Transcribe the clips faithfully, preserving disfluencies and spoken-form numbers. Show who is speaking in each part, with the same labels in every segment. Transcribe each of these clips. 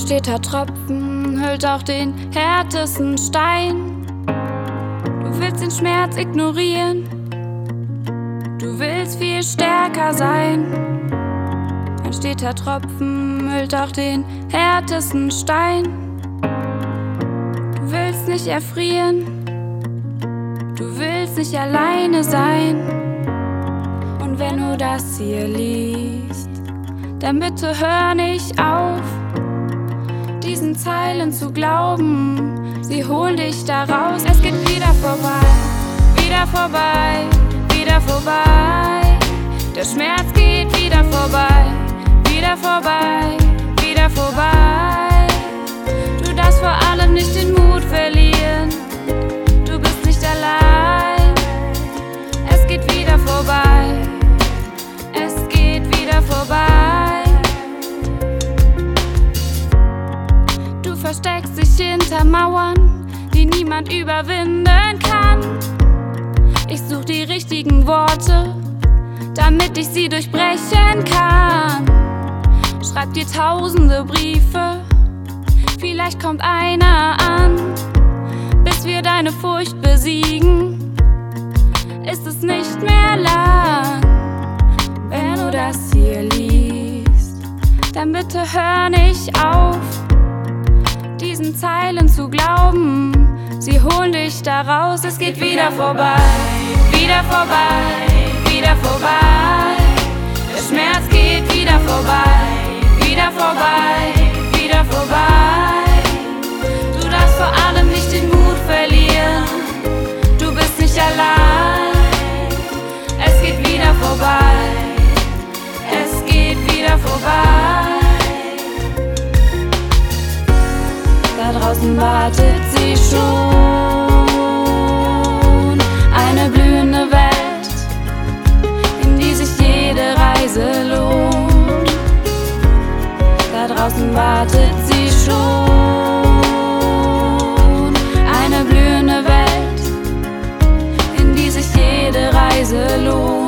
Speaker 1: steter Tropfen hüllt auch den härtesten Stein. Du willst den Schmerz ignorieren, du willst viel stärker sein. Ein steter Tropfen hüllt auch den härtesten Stein. Du willst nicht erfrieren, du willst nicht alleine sein. Und wenn du das hier liest, dann bitte hör nicht auf, diesen Zeilen zu glauben. Sie holen dich da raus. Es geht wieder vorbei, wieder vorbei, wieder vorbei. Der Schmerz geht wieder vorbei, wieder vorbei, wieder vorbei. Du darfst vor allem nicht den Mut verlieren, du bist nicht allein. Es geht wieder vorbei, es geht wieder vorbei. Du versteckst dich hinter Mauern, die niemand überwinden kann. Ich such die richtigen Worte, damit ich sie durchbrechen kann. Schreib dir tausende Briefe, vielleicht kommt einer an. Bis wir deine Furcht besiegen, ist es nicht mehr lang. Wenn du das hier liest, dann bitte hör nicht auf, diesen Zeilen zu glauben. Sie holen dich da raus. Es geht wieder vorbei, wieder vorbei, wieder vorbei. Der Schmerz geht wieder vorbei, wieder vorbei, wieder vorbei. Du darfst vor allem nicht den Mut verlieren, du bist nicht allein. Es geht wieder vorbei, es geht wieder vorbei. Da draußen wartet sie schon, eine blühende Welt, in die sich jede Reise lohnt. Da draußen wartet sie schon, eine blühende Welt, in die sich jede Reise lohnt.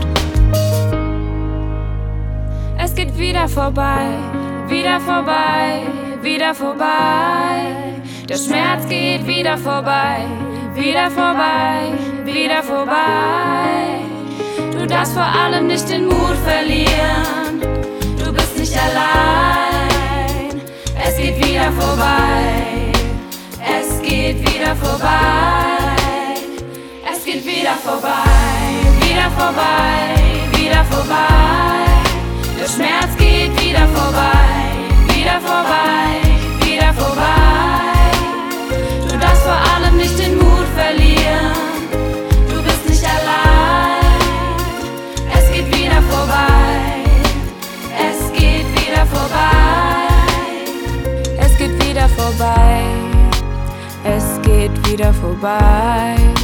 Speaker 1: Es geht wieder vorbei, wieder vorbei, wieder vorbei. Der Schmerz geht wieder vorbei, wieder vorbei, wieder vorbei. Du darfst vor allem nicht den Mut verlieren, du bist nicht allein. Es geht wieder vorbei, es geht wieder vorbei. Es geht wieder vorbei, wieder vorbei, wieder vorbei. Der Schmerz geht wieder vorbei, wieder vorbei, wieder vorbei. Du darfst vor allem nicht den Mut verlieren, du bist nicht allein. Es geht wieder vorbei, es geht wieder vorbei. Es geht wieder vorbei, es geht wieder vorbei.